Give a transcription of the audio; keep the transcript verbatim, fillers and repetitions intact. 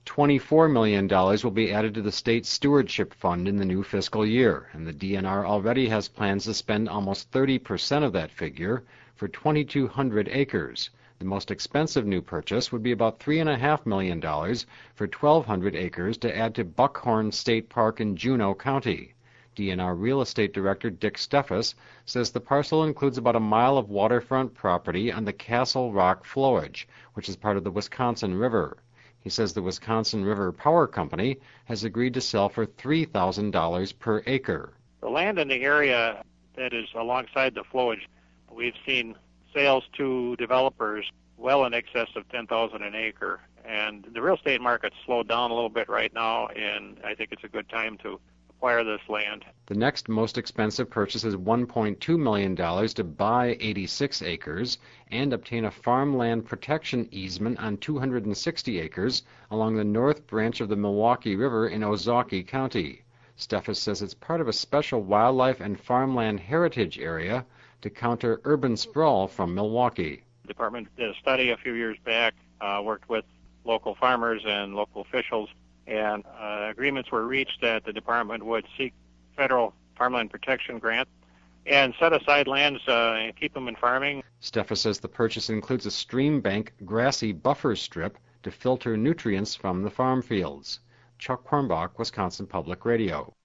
twenty-four million dollars will be added to the state stewardship fund in the new fiscal year, and the D N R already has plans to spend almost thirty percent of that figure for twenty-two hundred acres. The most expensive new purchase would be about three point five million dollars for twelve hundred acres to add to Buckhorn State Park in Juneau County. D N R Real Estate Director Dick Steffes says the parcel includes about a mile of waterfront property on the Castle Rock flowage, which is part of the Wisconsin River. He says the Wisconsin River Power Company has agreed to sell for three thousand dollars per acre. The land in the area that is alongside the flowage, we've seen sales to developers well in excess of ten thousand dollars an acre. And the real estate market's slowed down a little bit right now, and I think it's a good time to acquire this land. The next most expensive purchase is one point two million dollars to buy eighty-six acres and obtain a farmland protection easement on two hundred sixty acres along the north branch of the Milwaukee River in Ozaukee County. Steffes says it's part of a special wildlife and farmland heritage area to counter urban sprawl from Milwaukee. The department did a study a few years back, uh, worked with local farmers and local officials, and uh, agreements were reached that the department would seek federal farmland protection grant and set aside lands uh, and keep them in farming. Steffes says the purchase includes a stream bank grassy buffer strip to filter nutrients from the farm fields. Chuck Kornbach, Wisconsin Public Radio.